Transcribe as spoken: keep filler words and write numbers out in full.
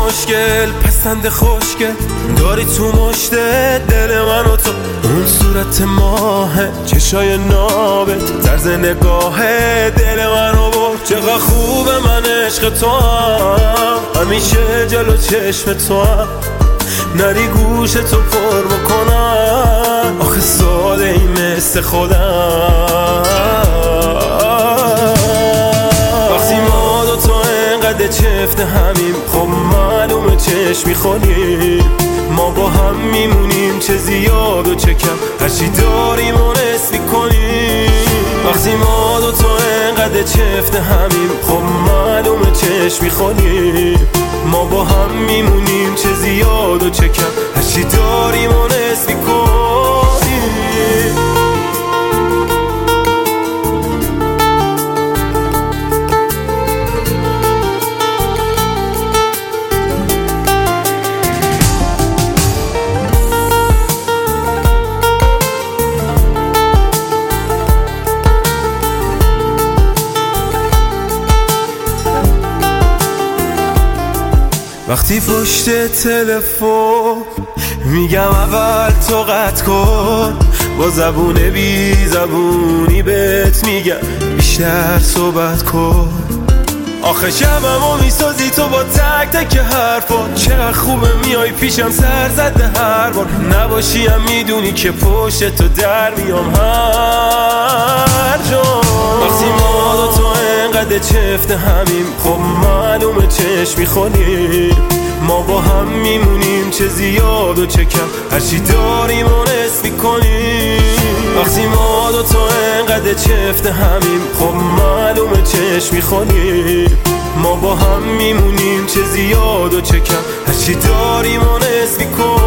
مشکل پسند خوشگل داری تو مشت دل من و تو. اون صورت ماهه، چشای نابت، طرز نگاه دل من رو برد. چقدر خوبه من عشق تو هم، همیشه جلو چشم تو هم، نری گوش تو پر بکنم. آخه ساده این مثل خودم. وقتی ما دو تا انقدر چفت همیم، خب معلومه چشم میخونیم. ما با هم میمونیم، چه زیاد و چه کم، هرچی داریم و نصف میکنیم. وقتی ما دو تا انقدر چفت همیم، خب معلومه چشم میخونیم. ما با هم میمونیم، چه زیاد و چه کم، هرچی داریم و نصف میکنیم. وقتی پشت تلفن میگم اول تو قطع کن، با زبون بی زبونی بهت میگم بیشتر صحبت کن. آخه شبمو میسازی تو با تک تک حرفات، چقدر خوبه میای پیشم سر زده هر بار. نباشی هم میدونی که پشت تو در میام هر جا. وقتی ما دو تا انقدر چفت همیم، خب معلومه چشم میخونیم. ما با هم میمونیم، چه زیاد و چه کم، هرچی داریم و نصف میکنیم. وقتی ما دو تا انقدر چفت همیم، خب معلومه چشم میخونیم. ما با هم میمونیم، چه زیاد و چه کم، هرچی داریم و نصف میکنیم.